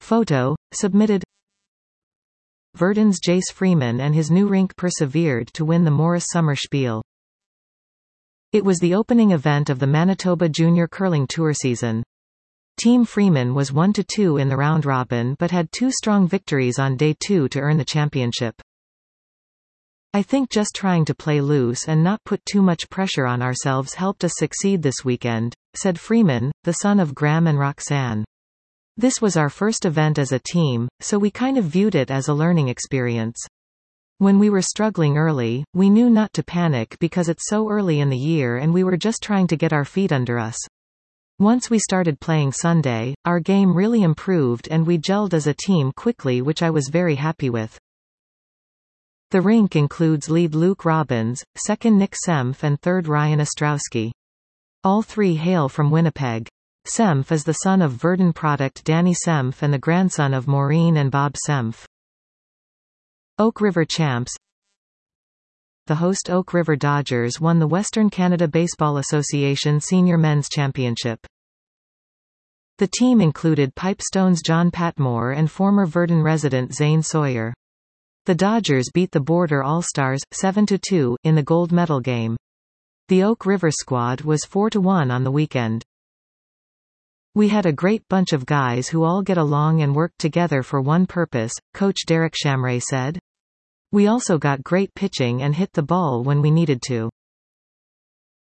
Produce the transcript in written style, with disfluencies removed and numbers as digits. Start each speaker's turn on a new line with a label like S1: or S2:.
S1: Photo, submitted. Verdon's Jace Freeman and his new rink persevered to win the Morris Summer Spiel. It was the opening event of the Manitoba Junior Curling Tour season. Team Freeman was 1-2 in the round robin but had 2 strong victories on day 2 to earn the championship. I think just trying to play loose and not put too much pressure on ourselves helped us succeed this weekend, said Freeman, the son of Graham and Roxanne. This was our first event as a team, so we kind of viewed it as a learning experience. When we were struggling early, we knew not to panic because it's so early in the year and we were just trying to get our feet under us. Once we started playing Sunday, our game really improved and we gelled as a team quickly, which I was very happy with. The rink includes lead Luke Robbins, second Nick Sempf and third Ryan Ostrowski. All 3 hail from Winnipeg. Sempf is the son of Verdon product Danny Sempf and the grandson of Maureen and Bob Sempf. Oak River Champs. The host Oak River Dodgers won the Western Canada Baseball Association Senior Men's Championship. The team included Pipestone's John Patmore and former Verdon resident Zane Sawyer. The Dodgers beat the Border All-Stars, 7-2, in the gold medal game. The Oak River squad was 4-1 on the weekend. We had a great bunch of guys who all get along and work together for one purpose, Coach Derek Shamray said. We also got great pitching and hit the ball when we needed to.